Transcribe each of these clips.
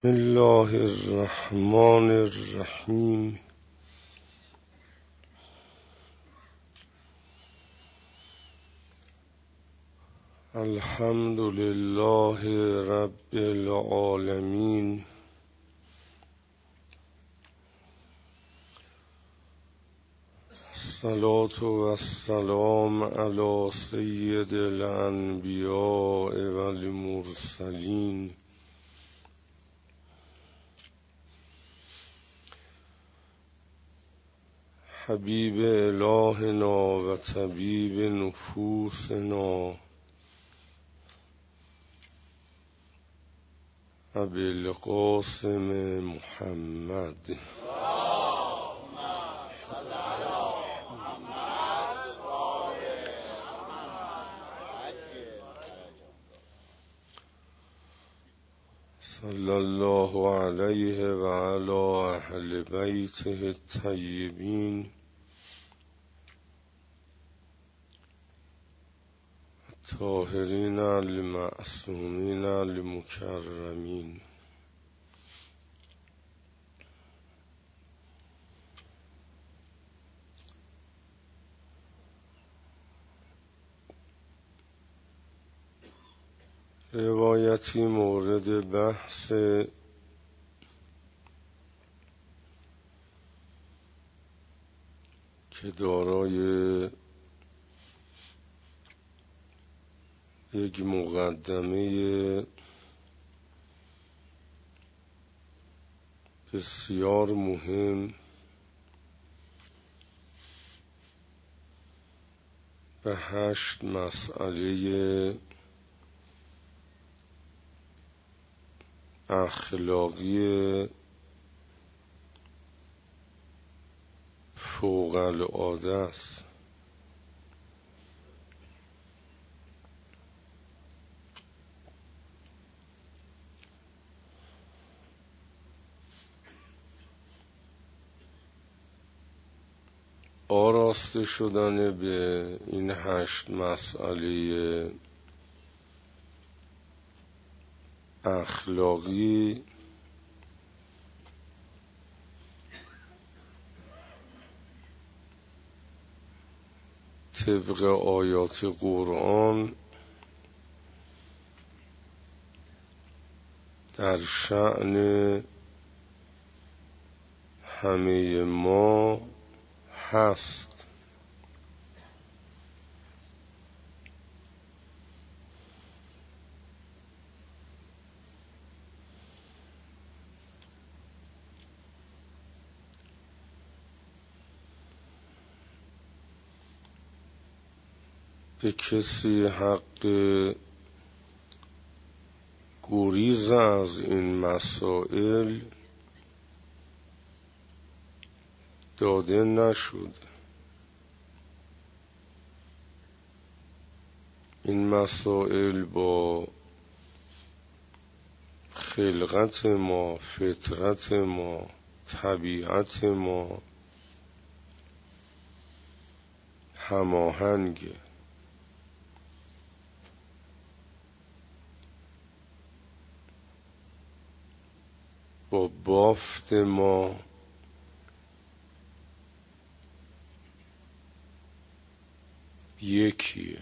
الله الرحمن الرحیم. الحمد لله رب العالمین. الصلاة والسلام علی سید الانبیاء والمرسلین حبیب الهنا و طبیب نفوسنا ابی القاسم محمد. صلی الله علیه و علی اهل بیته الطیبین الطاهرین المعصومین المکرمین. روایتی مورد بحث که دارای یک مقدمه بسیار مهم و 8 مسئله اخلاقی فوق العاده است. آراسته شدن به این 8 مسئله اخلاقی طبق آیات قرآن در شأن همه ما هست. به کسی حق گریز از این مسائل داده نشد. این مسائل با خلقت ما، فطرت ما، طبیعت ما هماهنگه. با بافت ما یکیه.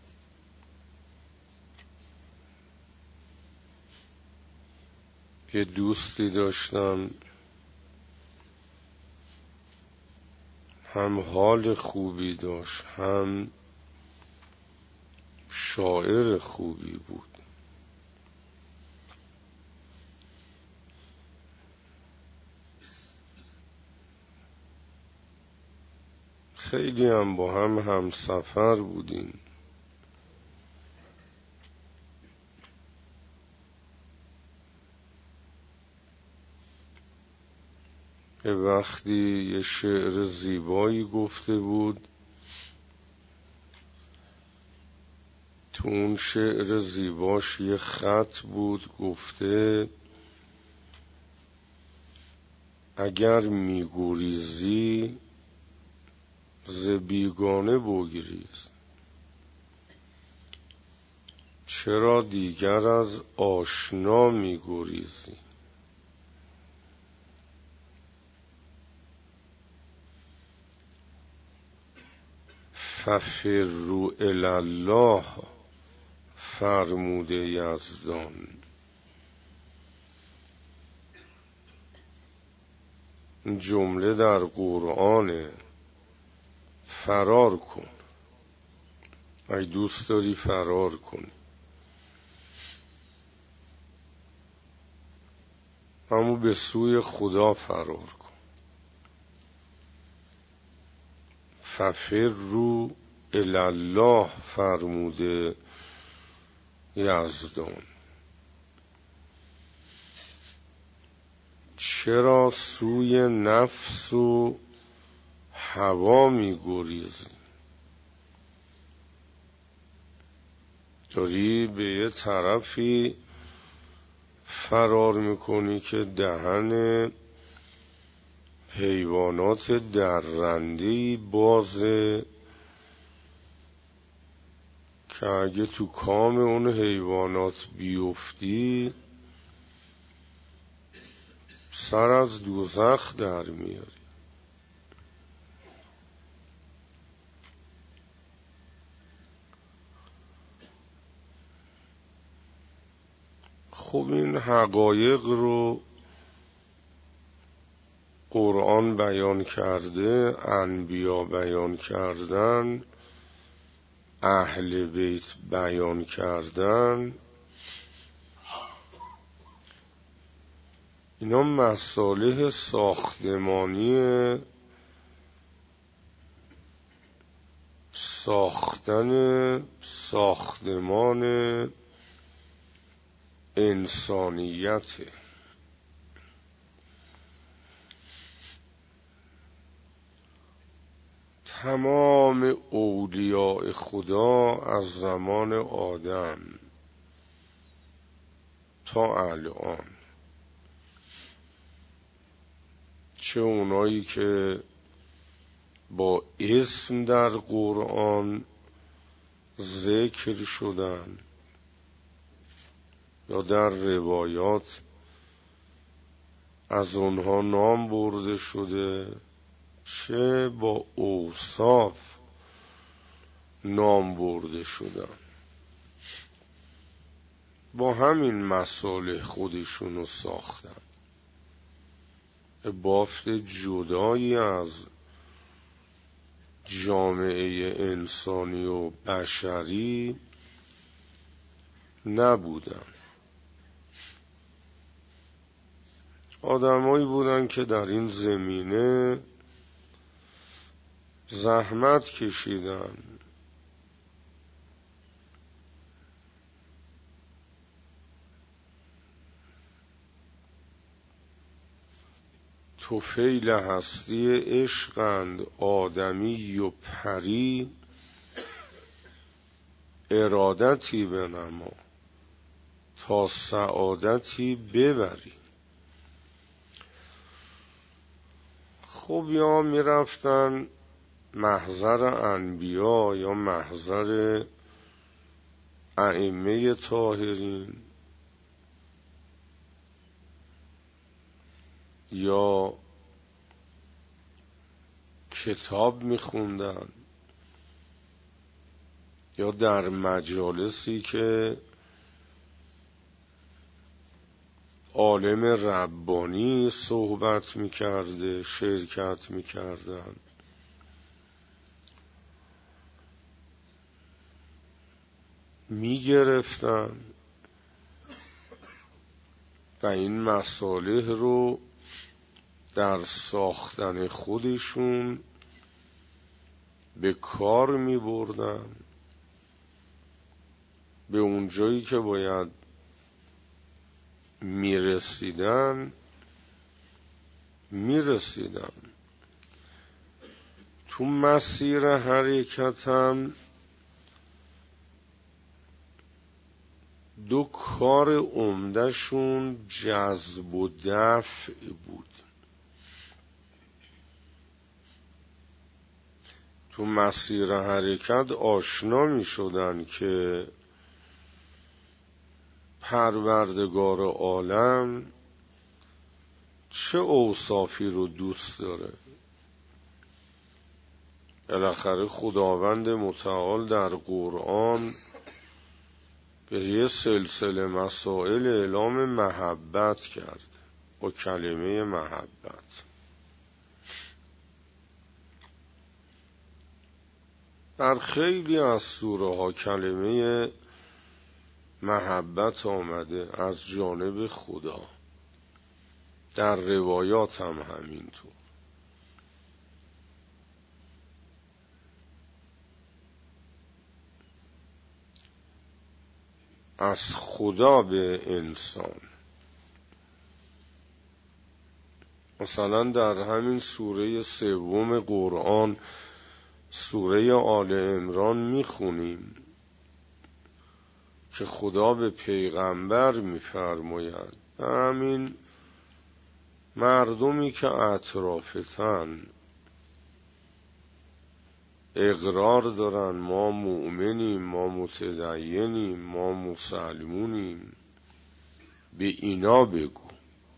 یه دوستی داشتم هم حال خوبی داشت هم شاعر خوبی بود. خیلی هم با هم همسفر بودیم. یه وقتی یه شعر زیبایی گفته بود، تو اون شعر زیباش یه خط بود گفته اگر میگریزی ز بیگانه بگریز، چرا دیگر از آشنا میگریزی؟ ففروا الی الله فرموده یزدان. جمله در قرآن فرار کن. اگه دوست داری فرار کنی، اما به سوی خدا فرار کن. ففروا الی الله فرموده یزدان. چرا سوی نفس و هوا می گریزی؟ داری به یه طرفی فرار میکنی که دهن حیوانات درنده‌ای بازه که اگه تو کام اون حیوانات بیفتی سر از دوزخ در میاری. خب این حقایق رو قرآن بیان کرده، انبیا بیان کردن، اهل بیت بیان کردن. اینا مصالح ساختمانی ساختن ساختمان انسانیت. تمام اولیاء خدا از زمان آدم تا الان، چه اونایی که با اسم در قرآن ذکر شدن یا در روایات از اونها نام برده شده، چه با اوصاف نام برده شدن، با همین مصالح خودشونو ساختن. بافت جدایی از جامعه انسانی و بشری نبودن. آدمایی بودن که در این زمینه زحمت کشیدن، طفیل هستی عشقند آدمی و پری، ارادتی بنما تا سعادتی ببری. خب یا می رفتن محضر انبیا یا محضر ائمه طاهرین، یا کتاب می خوندن، یا در مجالسی که عالم ربانی صحبت می کرده شرکت می کردن. می گرفتن و این مصالح رو در ساختن خودشون به کار می بردن، به اون جایی که باید می رسیدن. تو مسیر حرکتم دو کار عمده‌شون جذب و دفع بود. تو مسیر حرکت آشنا می شدن که پروردگار عالم چه اوصافی رو دوست داره، بالاخره خداوند متعال در قرآن به یه سلسله مسائل اعلام محبت کرد با کلمه محبت. در خیلی از سوره ها کلمه محبت آمده از جانب خدا، در روایات هم همینطور. از خدا به انسان. مثلا در همین سوره 3 قرآن، سوره آل عمران میخونیم که خدا به پیغمبر میفرماید همین مردمی که اطرافتن اقرار دارن ما مؤمنیم، ما متدینیم، ما مسلمونیم، به اینا بگو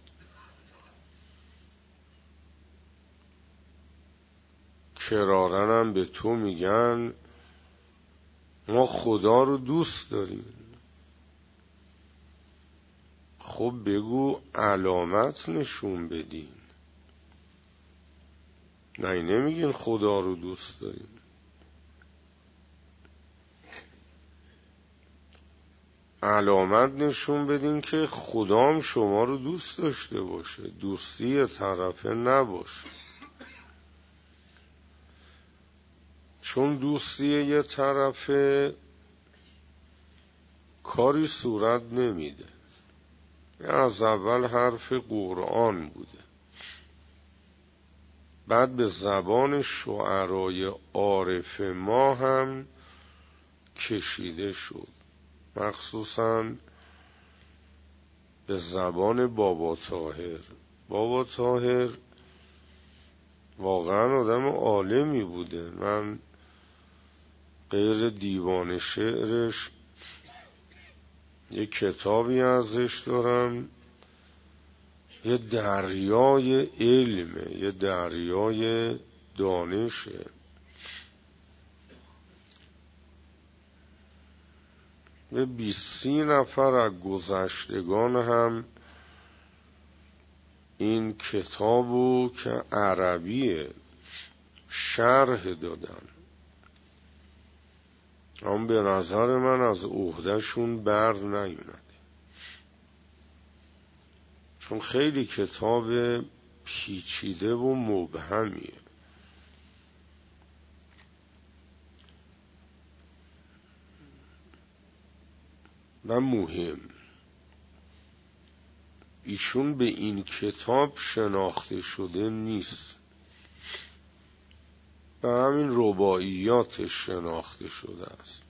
کرارن هم به تو میگن ما خدا رو دوست داریم. خب بگو علامت نشون بدین. نه نمیگین خدا رو دوست داریم. علامت نشون بدین که خدا هم شما رو دوست داشته باشه، دوستی یه طرفه نباشه. چون دوستی یه طرفه کاری صورت نمیده. از اول حرف قرآن بوده، بعد به زبان شعرای عارف ما هم کشیده شد، مخصوصاً به زبان بابا طاهر. بابا طاهر واقعاً آدم عالمی بوده. من غیر دیوان شعرش یه کتابی ازش دارم، یه دریای علمه، یه دریای دانشه. به 20-30 نفر از گذشتگان هم این کتابو که عربیه شرح دادن. اما به نظر من از عهدهشون بر نیومده، چون خیلی کتاب پیچیده و مبهمیه. و مهم، ایشون به این کتاب شناخته شده نیست، به همین رباعیاتش شناخته شده است.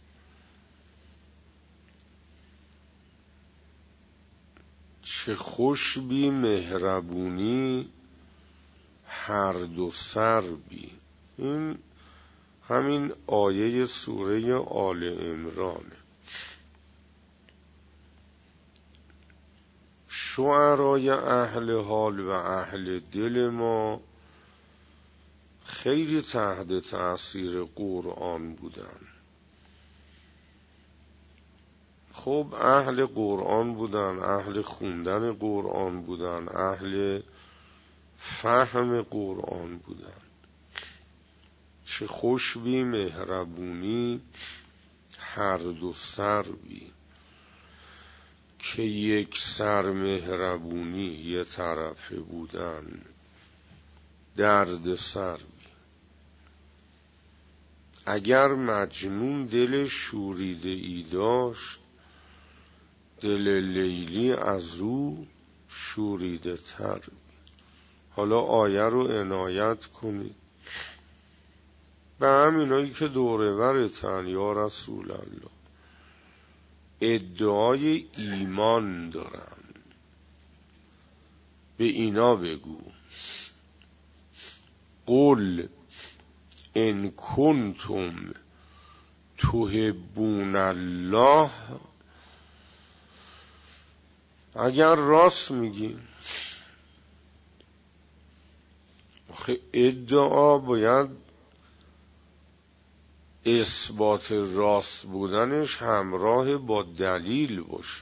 چه خوش بی مهربونی هر دو سر بی. این همین آیه سوره آل عمرانه. شعرای اهل حال و اهل دل ما خیلی تحت تأثیر قرآن بودن. خب اهل قرآن بودن، اهل خوندن قرآن بودن، اهل فهم قرآن بودن. چه خوش بی مهربونی هر دو سر بی، که یک سر مهربونی یه طرفه بودن درد سر بی. اگر مجنون دل شوریده ای داشت، دل لیلی از او شوریده تر. حالا آیه رو عنایت کنید. به همینایی که دوره ورتن یا رسول الله ادعای ایمان دارن، به اینا بگو قل ان کنتم تحبون الله. اگر راست میگین، آخه ادعا باید اثبات راست بودنش همراه با دلیل باشه.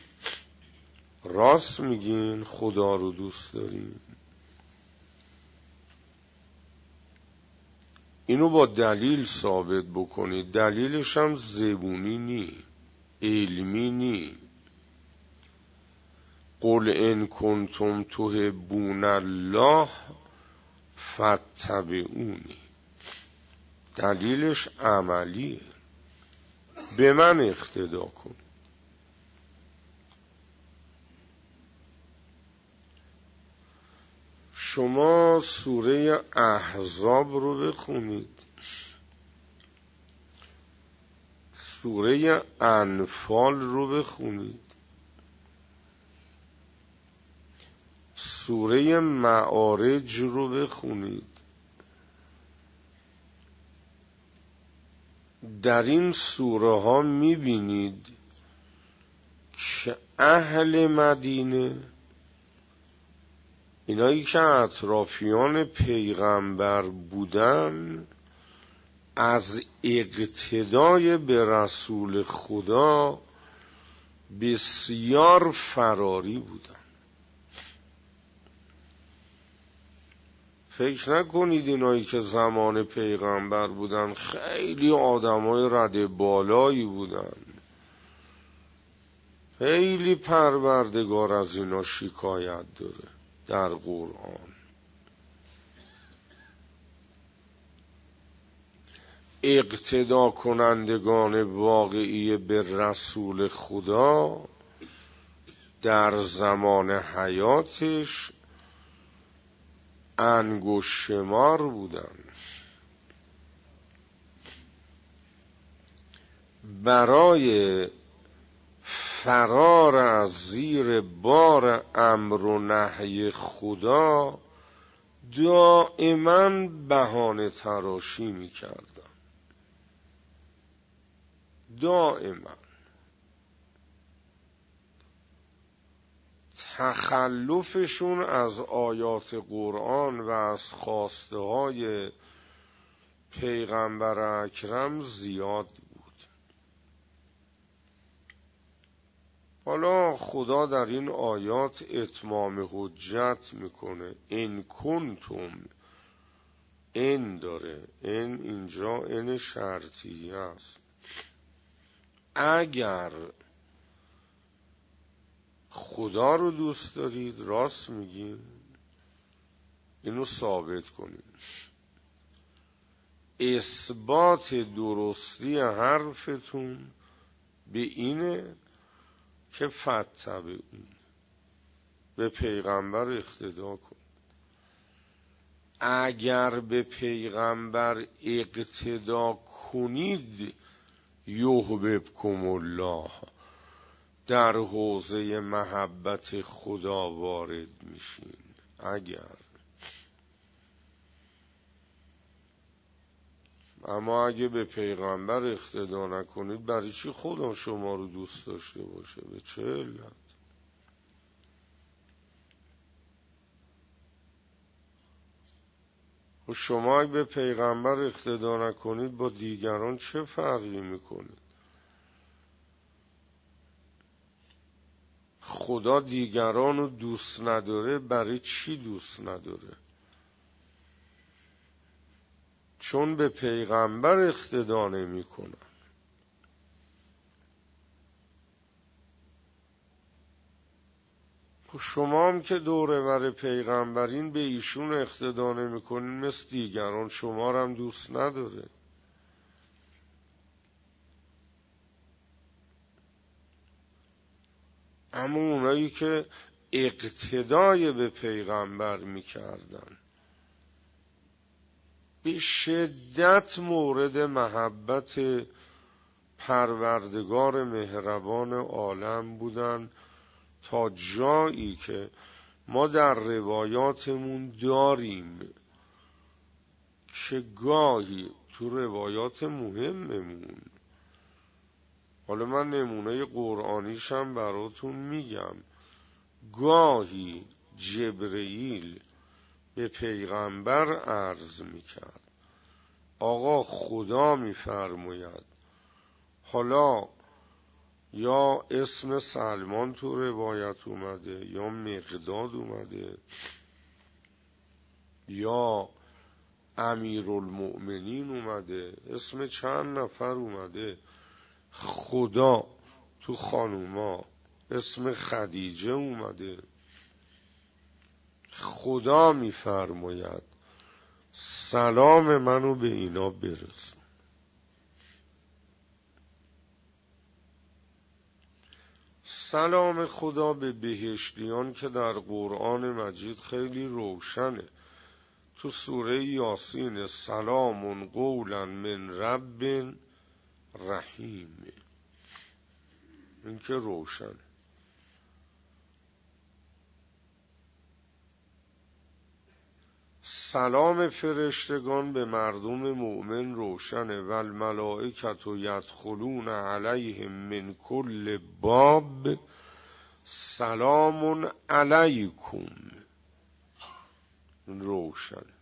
راست میگین خدا رو دوست دارین، اینو با دلیل ثابت بکنید. دلیلش هم زبونی نی، علمی نی. قل ان کنتم تحبون الله فاتبعونی. دلیلش عملیه، به من اقتدا کن. شما سوره احزاب رو بخونید، سوره انفال رو بخونید، سوره معارج رو بخونید. در این سوره ها میبینید که اهل مدینه، اینایی که اطرافیان پیغمبر بودن، از اقتدای به رسول خدا بسیار فراری بودن. فکر نکنید اینایی که زمان پیغمبر بودن خیلی آدمای رده بالایی بودن. خیلی پروردگار از اینا شکایت داره در قرآن. اقتدا کنندگان واقعی به رسول خدا در زمان حیاتش انگشت شمار بودن. برای فرار از زیر بار امر و نهی خدا دائما بهانه تراشی می‌کردن. دائما تخلفشون از آیات قرآن و از خواسته های پیغمبر اکرم زیاد بود. حالا خدا در این آیات اتمام حجت میکنه. ان کنتم، ان داره، ان اینجا ان شرطیه است. اگر خدا رو دوست دارید، راست میگین، اینو ثابت کنید. اثبات درستی حرفتون به اینه که فاتبعون، به پیغمبر اقتدا کن. اگر به پیغمبر اقتدا کنید یحببکم الله، در حوزه محبت خدا وارد میشین. اما اگه به پیغمبر اقتدا نکنید، برای چی خدا شما رو دوست داشته باشه؟ به چه علت؟ و شما اگه به پیغمبر اقتدا نکنید با دیگران چه فرقی میکنید؟ خدا دیگران رو دوست نداره، برای چی دوست نداره؟ چون به پیغمبر اقتدا نمیکنن. شما هم که دوره ور پیغمبرین، به ایشون اقتدا نمیکنین، مثل دیگران شما رو هم دوست نداره. اما اونایی که اقتدای به پیغمبر میکردن به شدت مورد محبت پروردگار مهربان عالم بودن، تا جایی که ما در روایاتمون داریم که گاهی تو روایات مهممون، حالا من نمونه قرآنیشم براتون میگم، گاهی جبرئیل به پیغمبر عرض میکرد آقا خدا میفرماید. حالا یا اسم سلمان تو روایت اومده، یا مقداد اومده، یا امیرالمؤمنین اومده، اسم چند نفر اومده. خدا تو خانوما اسم خدیجه اومده. خدا میفرماید سلام منو به اینا برسون. سلام خدا به بهشتیان که در قرآن مجید خیلی روشنه. تو سوره یاسین سلام قولا من رب رحیم، این که روشنه. سلام فرشتگان به مردم مؤمن روشنه. و الملائکة یدخلون علیهم من کل باب سلام علیکم، روشنه.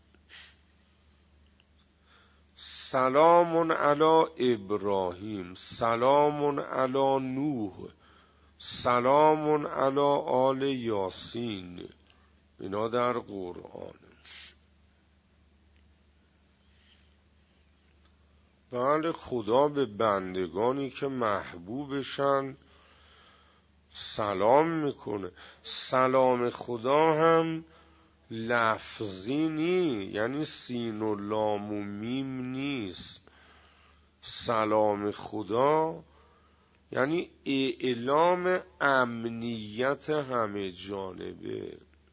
سلام علی ابراهیم، سلام علی نوح، سلام علی آل یاسین، اینا در قرآن. بله، خدا به بندگانی که محبوبشن سلام میکنه. سلام خدا هم لفظی نی، یعنی سین و لام و میم نیست. سلام خدا یعنی اعلام امنیت همه جانبه.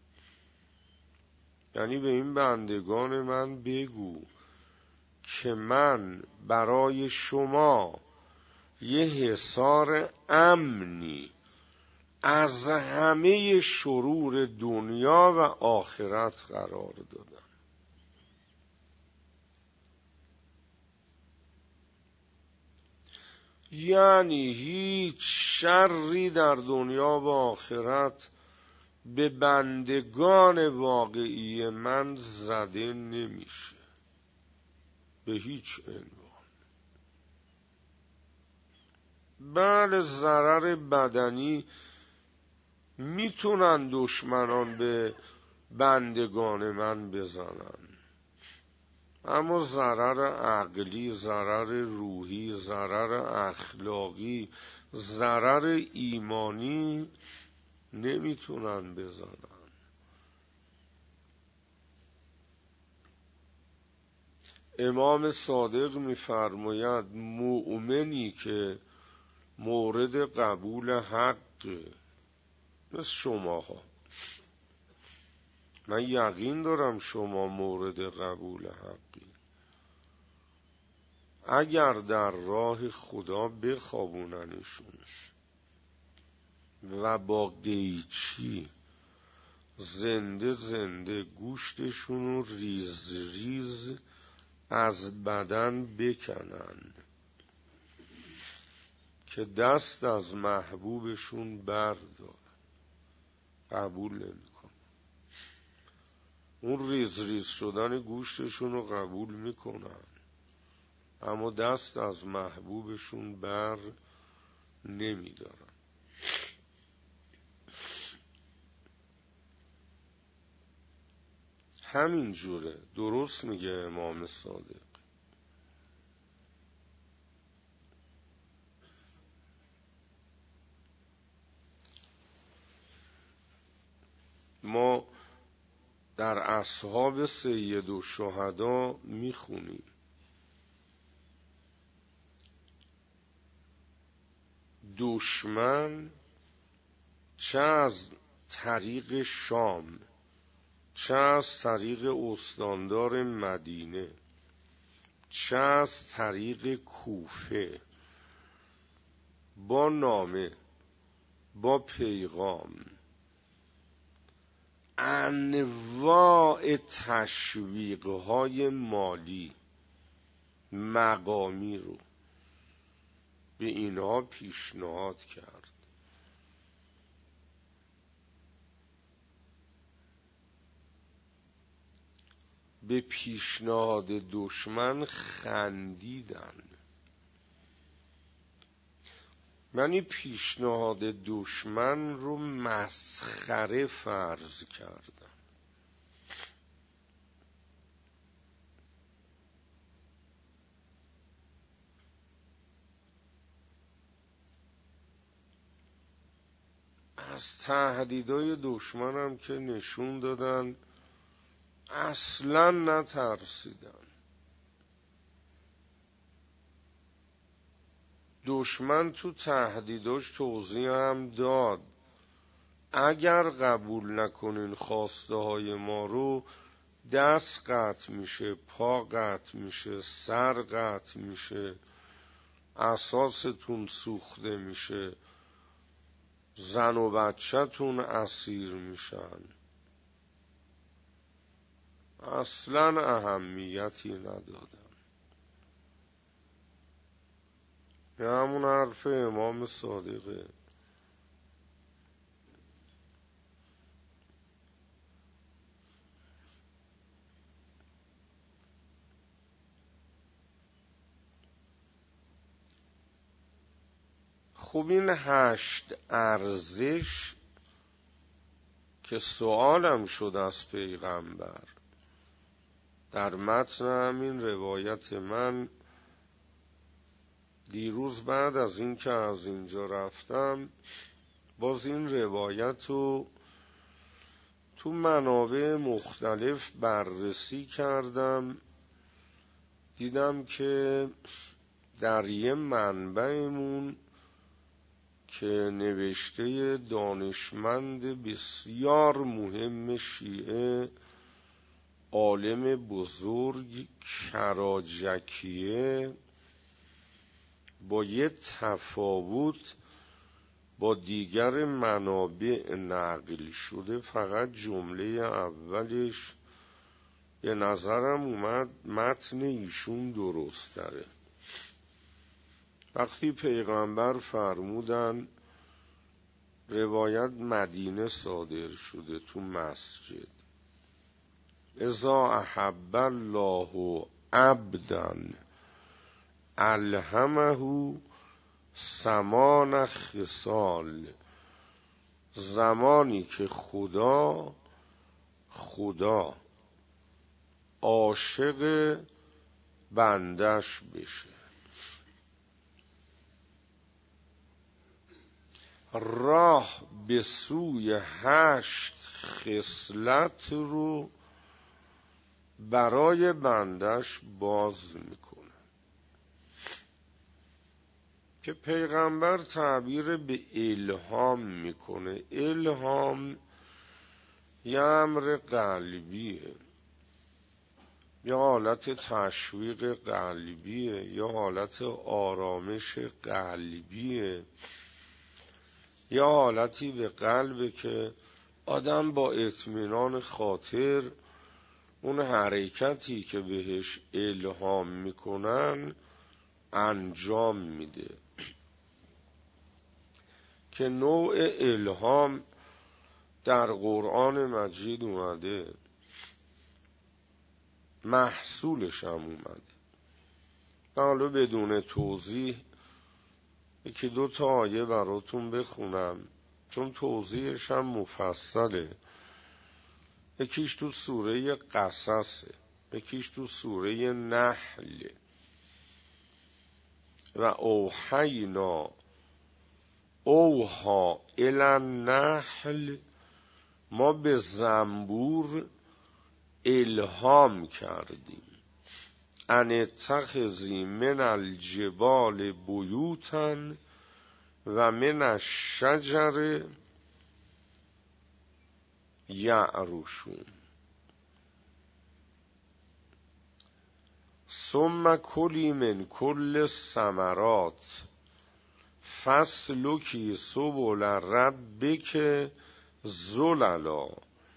یعنی به این بندگان من بگو که من برای شما یه حصار امنی از همه شرور دنیا و آخرت قرار دادم. یعنی هیچ شری در دنیا و آخرت به بندگان واقعی من زده نمیشه، به هیچ عنوان. بله، ضرر بدنی میتونن دشمنان به بندگان من بزنن، اما ضرر عقلی، ضرر روحی، ضرر اخلاقی، ضرر ایمانی نمیتونن بزنن. امام صادق میفرماید مؤمنی که مورد قبول حق مثل شماها، من یقین دارم شما مورد قبول حقی، اگر در راه خدا بخوابوننشون و با قیچی زنده زنده گوشتشون رو ریز ریز از بدن بکنن که دست از محبوبشون بردار، قبول نمیکن. اون ریز ریز شدن گوشتشون رو قبول میکنن، اما دست از محبوبشون بر نمیدارن. همین جوره، درست میگه امام صادق. ما در اصحاب سید الشهدا میخونیم دشمن چه از طریق شام، چه از طریق استاندار مدینه، چه از طریق کوفه، با نامه، با پیغام، انواع تشویقهای مالی مقامی رو به اینها پیشنهاد کرد. به پیشنهاد دشمن خندیدن، یعنی پیشنهاد دشمن رو مسخره فرض کردن. از تهدیدهای دشمن هم که نشون دادن اصلاً نترسیدن. دشمن تو تهدیداش توضیح هم داد اگر قبول نکنین خواسته های ما رو دست قطع میشه، پا قطع میشه، سر قطع میشه، اساستون سوخته میشه، زن و بچه‌تون اسیر میشن. اصلا اهمیتی ندادن. یه همون حرف امام صادقه. خب این 8 ارزش که سوالم شد از پیغمبر در متن همین روایت من دیروز بعد از این که از اینجا رفتم باز این روایت رو تو منابع مختلف بررسی کردم، دیدم که در یه منبعمون که نوشته دانشمند بسیار مهم شیعه عالم بزرگ کراجکیه با یه تفاوت با دیگر منابع نقل شده، فقط جمله اولش به نظرم اومد متن ایشون درست تره. وقتی پیغمبر فرمودن روایت مدینه صادر شده تو مسجد، اذا احب الله عبدا الهمه 8 خصال، زمانی که خدا عاشق بندش بشه راه به سوی 8 خصلت رو برای بندش باز میکنه که پیغمبر تعبیر به الهام میکنه. الهام یه امر قلبیه، یه حالت تشویق قلبیه، یه حالت آرامش قلبیه، یه حالتی به قلبه که آدم با اطمینان خاطر اون حرکتی که بهش الهام میکنن انجام میده. که نوع الهام در قرآن مجید اومده، محصولش هم اومده. حالا بدون توضیح 1-2 آیه براتون بخونم چون توضیحش هم مفصله. یکیش تو سوره قصصه، یکیش تو سوره نحل. و اوحینا اوها الی النحل، ما به زنبور الهام کردیم ان اتخذی من الجبال بیوتا و من الشجر یعرشون ثم کلی من کل الثمرات فاسلکی سبل ربک ذللا.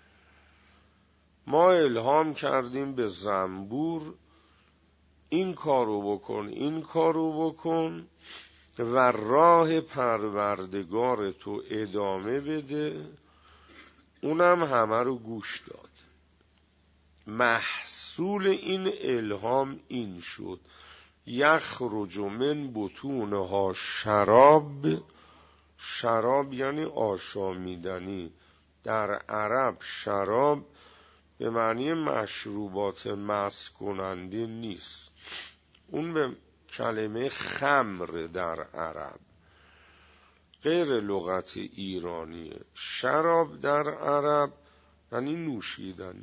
ما الهام کردیم به زنبور این کارو بکن، این کارو بکن و راه پروردگار تو ادامه بده. اونم همه رو گوش داد. محصول این الهام این شد: یخرج من بطونها شراب. شراب یعنی آشامیدنی. در عرب شراب به معنی مشروبات مست کننده نیست، اون به کلمه خمر در عرب، غیر لغت ایرانیه. شراب در عرب یعنی نوشیدنی.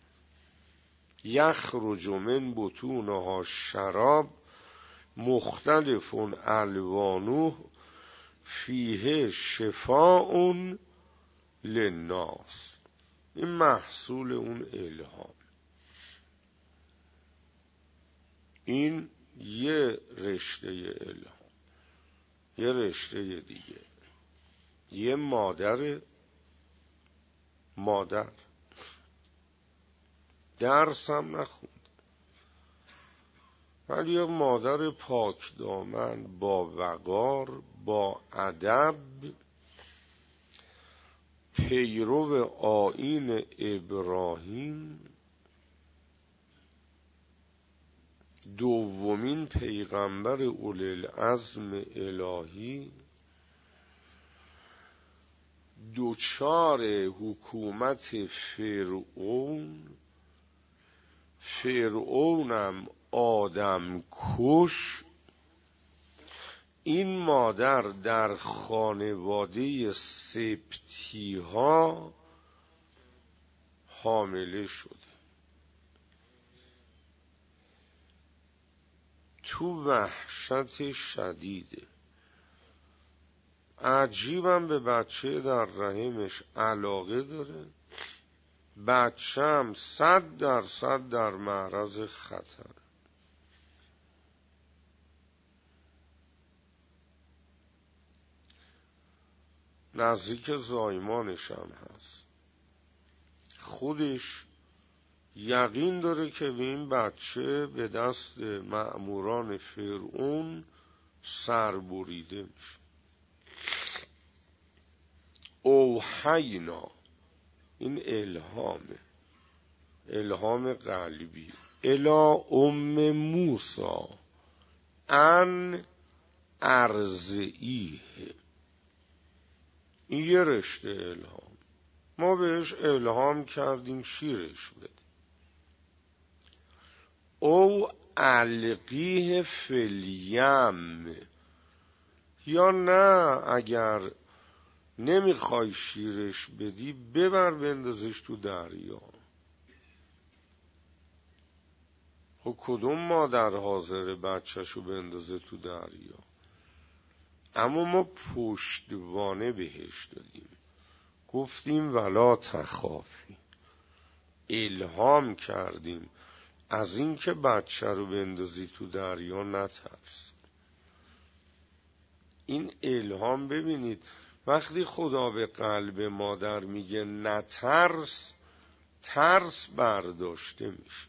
یخرج من بطونها شراب مختلف الوانه فیه شفاء للناس. این محصول اون الهام. این یه رشته الهام. یه رشته دیگه، یه مادر درس هم نخوند، ولی یه مادر پاک دامن، با وقار، با ادب، پیرو آیین ابراهیم، دومین پیغمبر اولوالعزم الهی، دوچار حکومت فرعونم آدم کش. این مادر در خانواده سبطی ها حامله شده. تو وحشت شدیده. عجیبم به بچه در رحمش علاقه داره، بچه هم 100% در معرض خطر. نزدیک زایمانش هم هست. خودش یقین داره که به این بچه به دست مأموران فرعون سربریده میشه. اوحینا، این الهام قلبی، الی ام موسی ان ارضعیه. این یه رشته الهام. ما بهش الهام کردیم شیرش بده. او القیه فی الیم، یا نه اگر نمیخوای شیرش بدی ببر بندازش تو دریا. خب کدوم مادر حاضر بچهشو بندازه تو دریا؟ اما ما پشتوانه بهش دادیم، گفتیم ولا تخافی، الهام کردیم از این که بچه رو بندازی تو دریا نترس. این الهام ببینید وقتی خدا به قلب مادر میگه نترس، ترس برداشته میشه.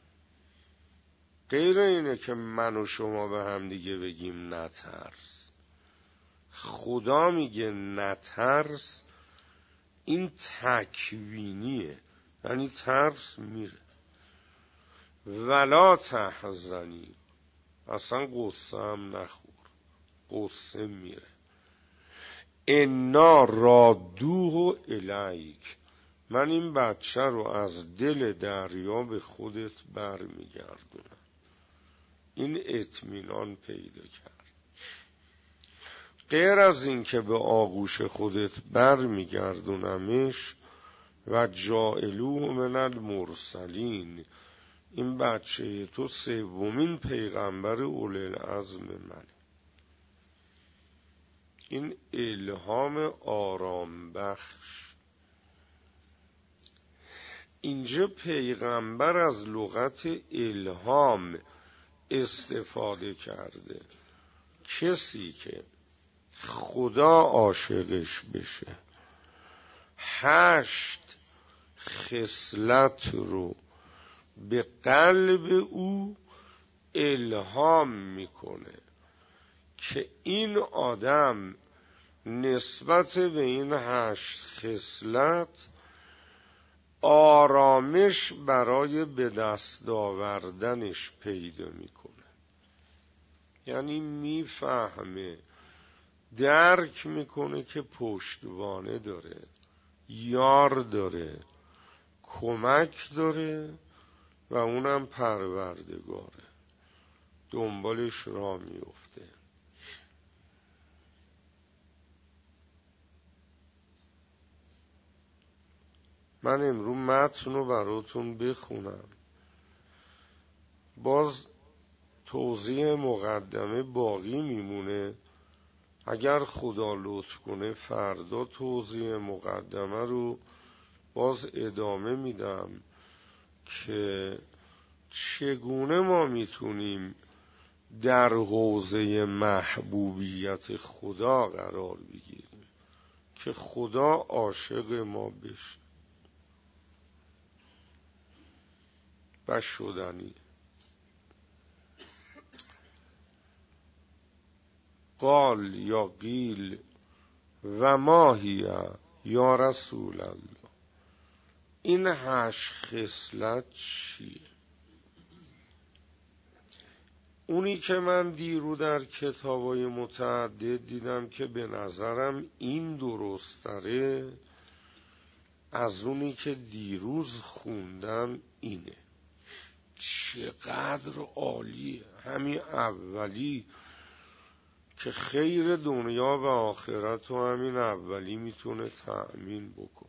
غیر اینه که من و شما به هم دیگه بگیم نترس. خدا میگه نترس، این تکوینیه، یعنی ترس میره. ولا تحزنی، اصلا قصه هم نخور، قصه میره. انا رادوه الیک، من این بچه رو از دل دریا به خودت برمیگردونم. این اطمینان پیدا کرد. غیر از این که به آغوش خودت برمیگردونمش و جاعلوه من المرسلین، این بچه تو سومین پیغمبر اولوالعزم منه. این الهام آرام بخش. اینجا پیغمبر از لغت الهام استفاده کرده. کسی که خدا عاشقش بشه 8 خصلت رو به قلب او الهام میکنه که این آدم نسبت به این 8 خصلت آرامش برای به دست آوردنش پیدا میکنه. یعنی میفهمه، درک میکنه که پشتوانه داره، یار داره، کمک داره و اونم پروردگاره، دنبالش را میفته. من امروز متن رو براتون بخونم، باز توضیح مقدمه باقی میمونه. اگر خدا لطف کنه فردا توضیح مقدمه رو باز ادامه میدم که چگونه ما میتونیم در حوزه محبوبیت خدا قرار بگیریم که خدا عاشق ما بشه و شدنی. قال یا قیل و ما هی یا رسول الله. این 8 خصلت چیه؟ اونی که من دیرو در کتابای متعدد دیدم که به نظرم این درست‌تره از اونی که دیروز خوندم اینه. چقدر عالیه همین اولی که خیر دنیا و آخرت و همین اولی میتونه تأمین بکن.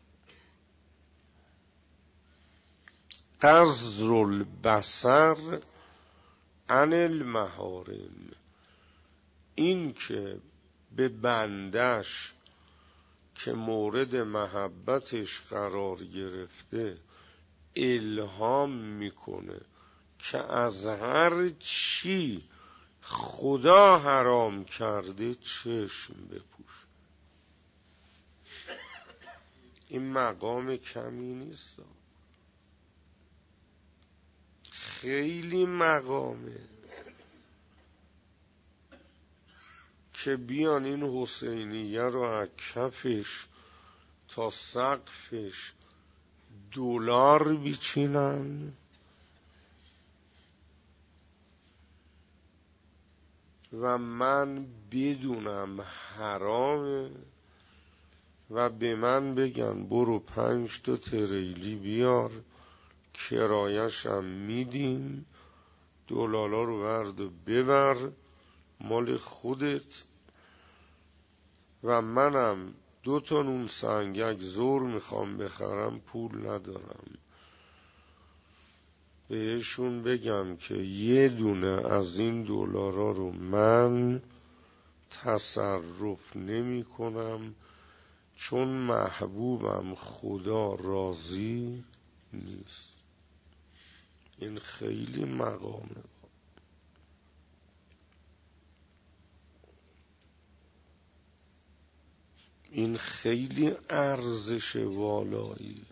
قصر البصر عن المحارم، این که به بندش که مورد محبتش قرار گرفته الهام میکنه که از هر چی خدا حرام کرده چشم بپوش. این مقام کمی نیست، خیلی مقامه که بیان این حسینیه رو از کفش تا سقفش دلار بیچینن و من بدونم حرامه و به من بگن برو 5 تا تریلی بیار کرایشم میدیم، دلالا رو ورد و ببر مال خودت، و منم 2 تا نون سنگک زور میخوام بخرم پول ندارم، بهشون بگم که یه دونه از این دلارا رو من تصرف نمی کنم چون محبوبم خدا راضی نیست. این خیلی مقامه، این خیلی ارزش والایی.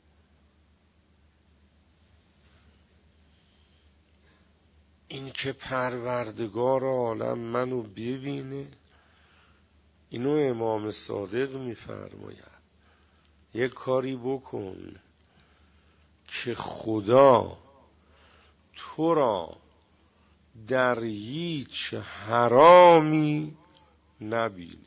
این که پروردگار عالم منو ببینه، اینو امام صادق میفرماید یک کاری بکن که خدا تو را در هیچ حرامی نبینه.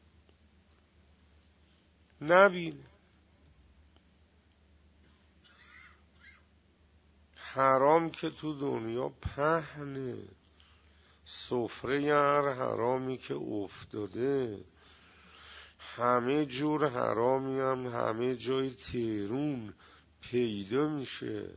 حرام که تو دنیا پهنه، سفره هر حرامی که افتاده، همه جور حرامی هم همه جای تهرون پیدا میشه،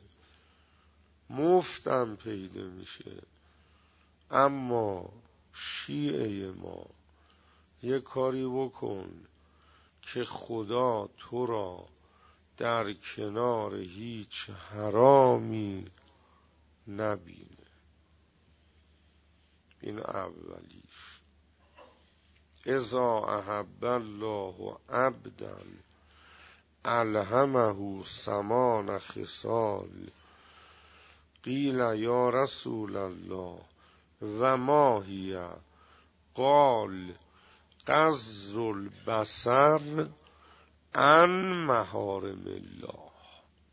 مفتم پیدا میشه. اما شیعه ما یه کاری بکن که خدا تو را در کنار هیچ حرامی نبینه. این اولیش. اذا احب الله عبدا الهمه 8 خصال قیل یا رسول الله و ما هی قال غض البصر عن محارم الله.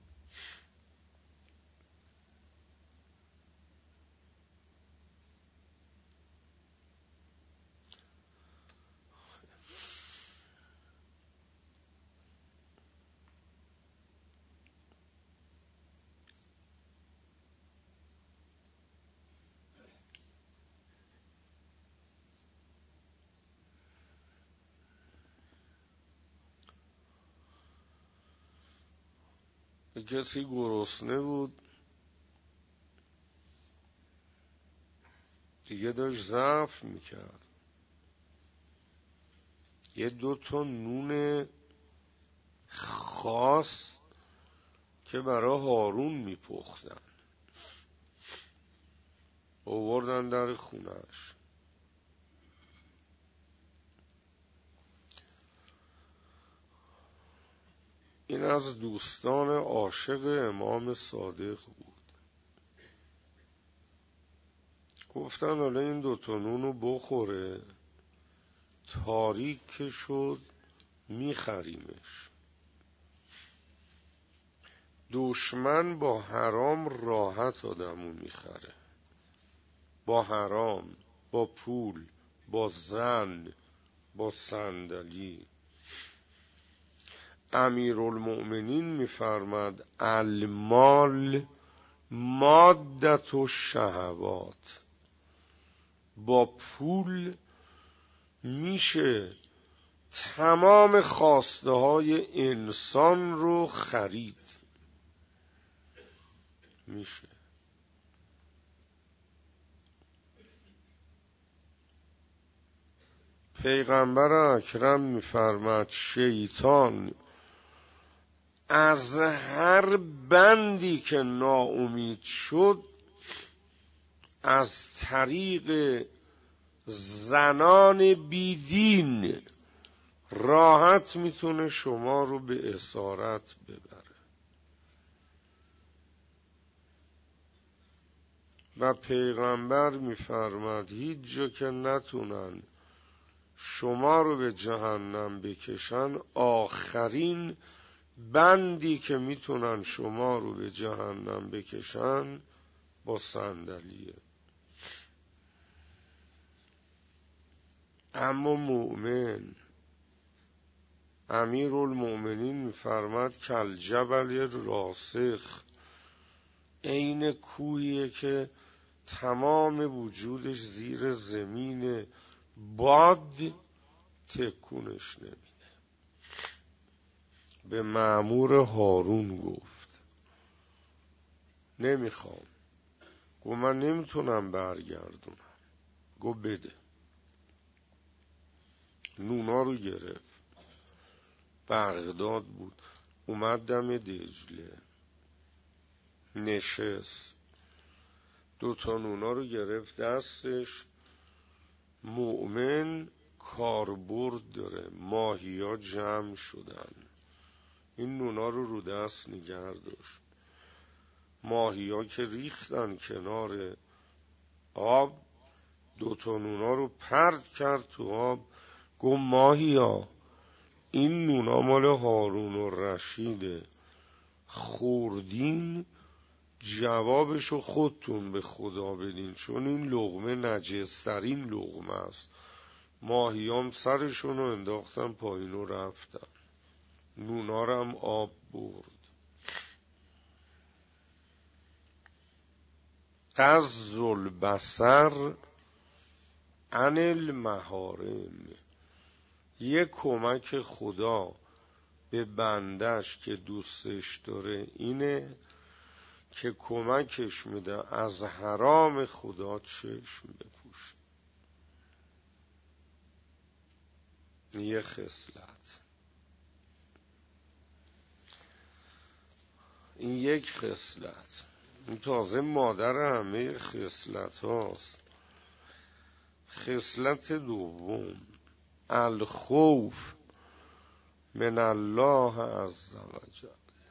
کسی گرسنه بود، دیگه داشت ضعف میکرد، یه 2 نون خاص که برای هارون میپختن آوردن در خونهش. این از دوستان عاشق امام صادق بود. گفتن حالا این 2 نون رو بخوره، تاریک که شد میخریمش. دشمن با حرام راحت آدمو میخره، با حرام، با پول، با زن، با صندلی. امیرالمؤمنین میفرماد المال مادة الشهوات، با پول میشه تمام خواسته های انسان رو خرید. میشه. پیغمبر اکرم میفرماد شیطان از هر بندی که ناامید شد از طریق زنان بیدین راحت میتونه شما رو به اسارت ببره. و پیغمبر میفرماد هیچ جا که نتونن شما رو به جهنم بکشن، آخرین بندی که میتونن شما رو به جهنم بکشن با صندلیه. اما مؤمن، امیرالمؤمنین میفرماد کل جبل راسخ، عین کوهیه که تمام وجودش زیر زمین، باد تکونش نمیده. به مأمور هارون گفت نمیخوام. گفت من نمیتونم برگردونم. گفت بده. نونا رو گرفت، بغداد بود، اومد دم دجله نشست، 2 نونا رو گرفت دستش. مؤمن کاربرد داره، ماهیا جمع شدن، این نونا رو دست نگه داشت. ماهیا که ریختن کنار آب، 2 نونا رو پرت کرد تو آب. گفت ماهیا این نونا مال هارون و رشیده، خوردین جوابشو خودتون به خدا بدین، چون این لقمه نجسترین لقمه است. ماهیام سرشونو انداختن پایین و رفتن، نونارم آب برد. غض البصر عن المحارم، یه کمک خدا به بندش که دوستش داره اینه که کمکش میده از حرام خدا چشم بپوشه. یه خصلت، این یک خصلت. این تازه مادر همه خصلت هاست. خصلت دوم الخوف من الله عز وجل.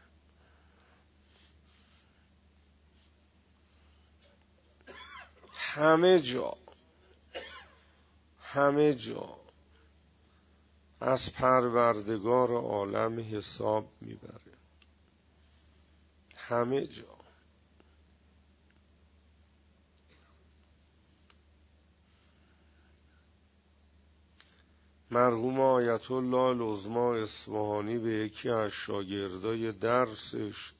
همه جا از پروردگار عالم حساب میبره، همه جا. مرحوم آیت الله العظمی اصفهانی به یکی از شاگردای درسش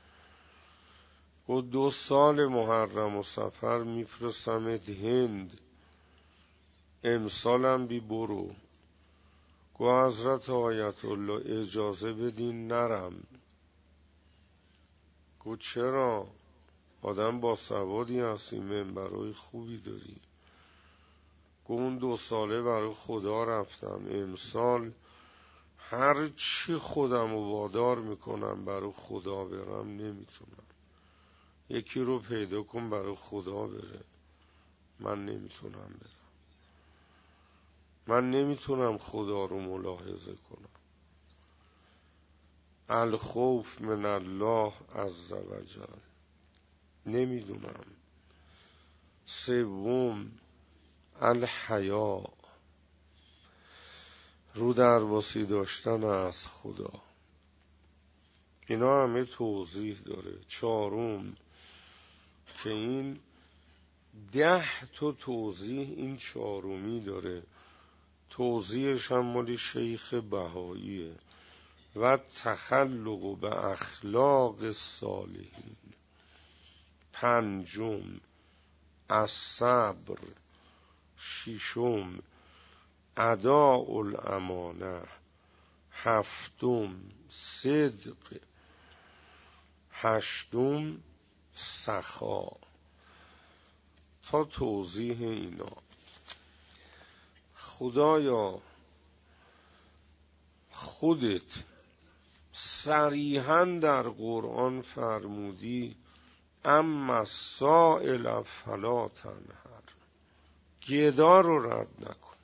و 2 سال محرم و صفر میفرستمت هند، امسالم بی برو. گو حضرت آیت الله اجازه بدین نرم. گفت چرا؟ آدم با سوادی هستی، منبرای خوبی داری. گفت اون 2 ساله برای خدا رفتم، امسال هر چی خودم رو وادار میکنم برای خدا برم نمیتونم. یکی رو پیدا کن برای خدا بره، من نمیتونم برم. من نمیتونم خدا رو ملاحظه کنم. الخوف من الله عز وجل. نمیدونم. 3 الحیا، رو درباسی داشتن از خدا. اینا همه توضیح داره. 4 که این 10 توضیح این 4 داره. توضیحش هم مال شیخ بهاییه. و تخلق به اخلاق الصالحین. 5 الصبر. 6 اداء الامانه. 7 صدق. 8 سخا. تا توضیح اینا. خدایا خودت صریحاً در قرآن فرمودی اما السائل فلا تنهر. گدا رو رد نکن.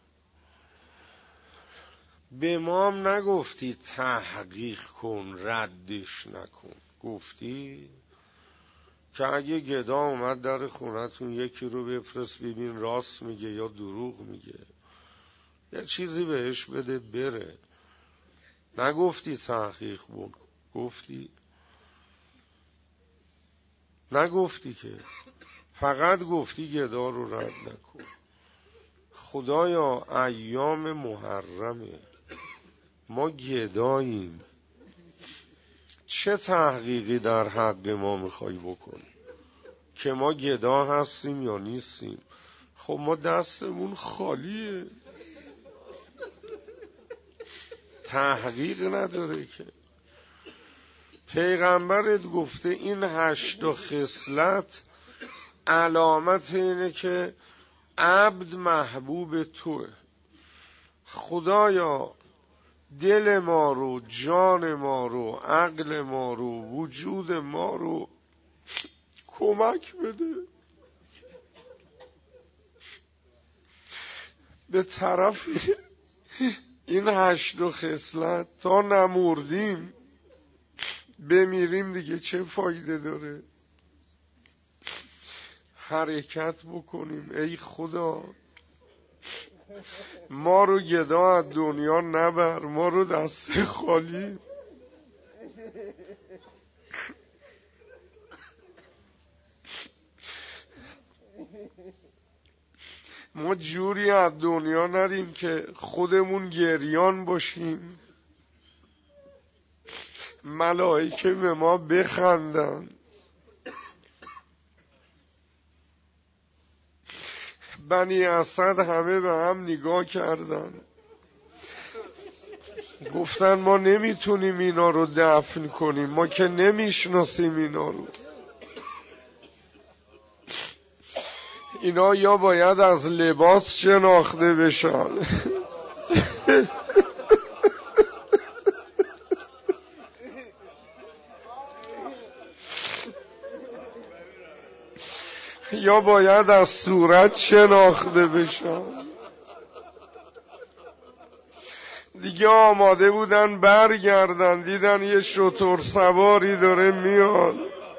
به ما هم نگفتی تحقیق کن ردش نکن. گفتی که اگه گدا اومد در خونتون یکی رو بفرست ببین راست میگه یا دروغ میگه، یه چیزی بهش بده بره. نگفتی تحقیق کن. گفتی؟ نگفتی که، فقط گفتی گدا رو رد نکن. خدایا ایام محرمه، ما گداییم، چه تحقیقی در حق ما میخوای بکنی که ما گدا هستیم یا نیستیم؟ خب ما دستمون خالیه، تحقیق نداره که. پیغمبرت گفته این 8 خصلت علامت اینه که عبد محبوب توه. خدایا دل ما رو، جان ما رو، عقل ما رو، وجود ما رو کمک بده به طرف این 8 خصلت. تا نمردیم بمیریم دیگه چه فایده داره؟ حرکت بکنیم. ای خدا ما رو گدا از دنیا نبر، ما رو دست خالی. ما جوری از دنیا نریم که خودمون گریان باشیم، ملائکه به ما بخندن. بنی اسد همه به هم نگاه کردن، گفتن ما نمیتونیم اینا رو دفن کنیم، ما که نمیشناسیم اینا رو. اینا یا باید از لباس شناخته بشن یا باید از صورت شناخته بشن. دیگه آماده بودن برگردن، دیدن یه شتر سواری داره میاد،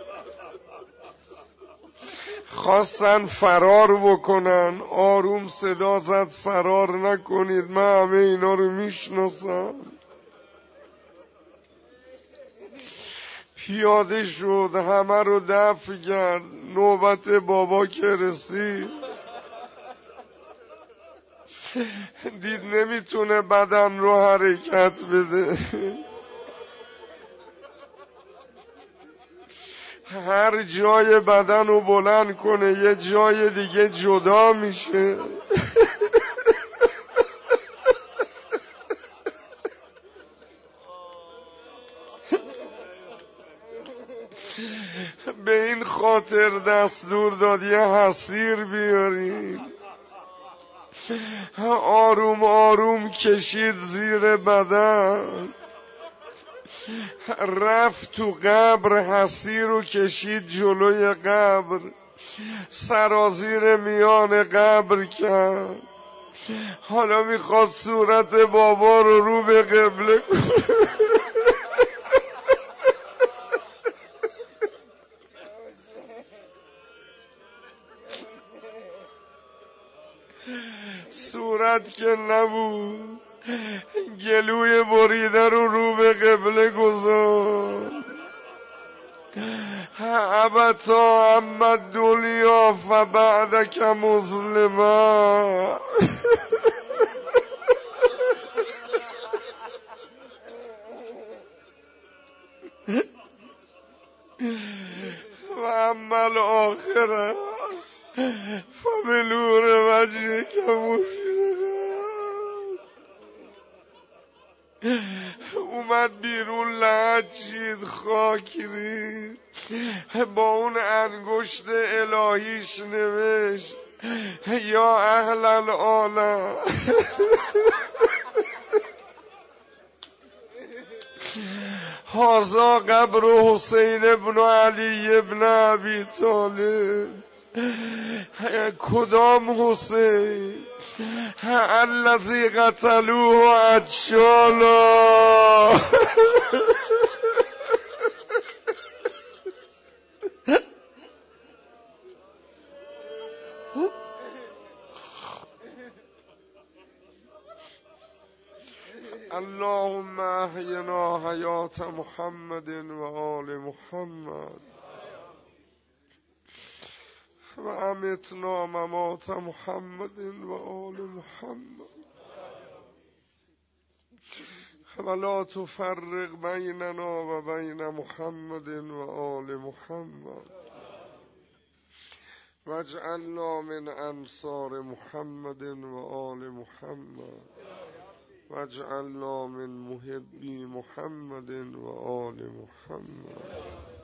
خواستن فرار بکنن. آروم صدا زد فرار نکنید، من همه اینا رو میشناسم. پیاده شد، همه رو دفع کرد. نوبت بابا که رسید دید نمیتونه بدن رو حرکت بده، هر جای بدن رو بلند کنه یه جای دیگه جدا میشه. به این خاطر دستور داد یه حصیر بیارین. آروم آروم کشید زیر بدن، رفت تو قبر، حصیر رو کشید جلوی قبر، سرازیر میان قبر کرد. حالا میخواد صورت بابا رو به قبله کنه. صورت که نبود، گلوی بریده رو به قبله گذاشت. ابتا اما دنیا فبعدک مسلما. و اما الاخره فبنور وجهک مشرقا. اومد بیرون، لحجید، خاک رید، با اون انگشت الهیش نوشت یا اهل العالم هذا قبر حسین ابن علی ابن ابی طالب. کدام حسین؟ الذی قتلوه عطشانا. اللهم احینا حیات محمد و آل محمد و امتنا ممات محمد و آل محمد ولا تفرق بیننا و بین محمد و آل محمد واجعلنا من انصار محمد و آل محمد واجعلنا من محبی محمد و آل محمد.